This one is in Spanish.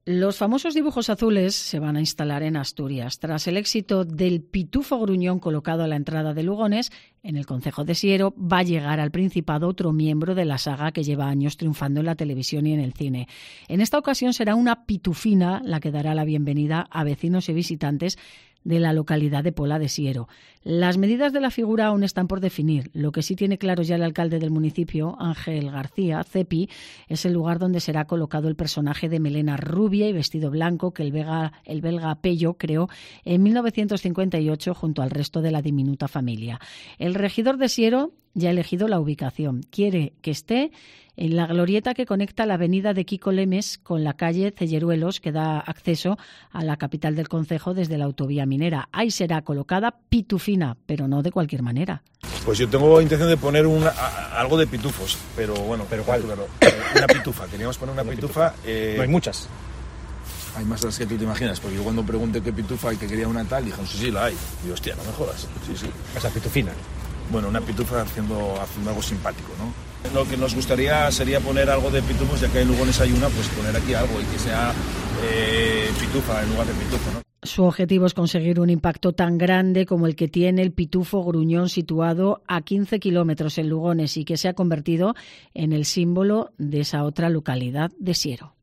Los famosos dibujos azules se van a instalar en Asturias. Tras el éxito del pitufo gruñón colocado a la entrada de Lugones, en el concejo de Siero va a llegar al Principado otro miembro de la saga que lleva años triunfando en la televisión y en el cine. En esta ocasión será una pitufina la que dará la bienvenida a vecinos y visitantes de la localidad de Pola de Siero. Las medidas de la figura aún están por definir. Lo que sí tiene claro ya el alcalde del municipio, Ángel García, Cepi, es el lugar donde será colocado el personaje de melena rubia y vestido blanco que el belga Pello creó en 1958 junto al resto de la diminuta familia. El regidor de Siero ya ha elegido la ubicación. Quiere que esté en la glorieta que conecta la avenida de Quico Lemes con la calle Celleruelos, que da acceso a la capital del concejo desde la autovía minera. Ahí será colocada pitufina, pero no de cualquier manera. Pues yo tengo intención de poner algo de pitufos, pero bueno. ¿Pero cuál? Una pitufa, queríamos poner una pitufa. No hay muchas. Hay más de las que tú te imaginas, porque yo cuando pregunté qué pitufa y que quería una tal, dijeron, sí, la hay. Y yo, hostia, no me jodas. Sí. O sea, pitufina. Bueno, una pitufa haciendo algo simpático, ¿no? Lo que nos gustaría sería poner algo de pitufos, ya que en Lugones hay una, pues poner aquí algo y que sea pitufa en lugar de pitufo, ¿no? Su objetivo es conseguir un impacto tan grande como el que tiene el pitufo gruñón situado a 15 kilómetros en Lugones y que se ha convertido en el símbolo de esa otra localidad de Siero.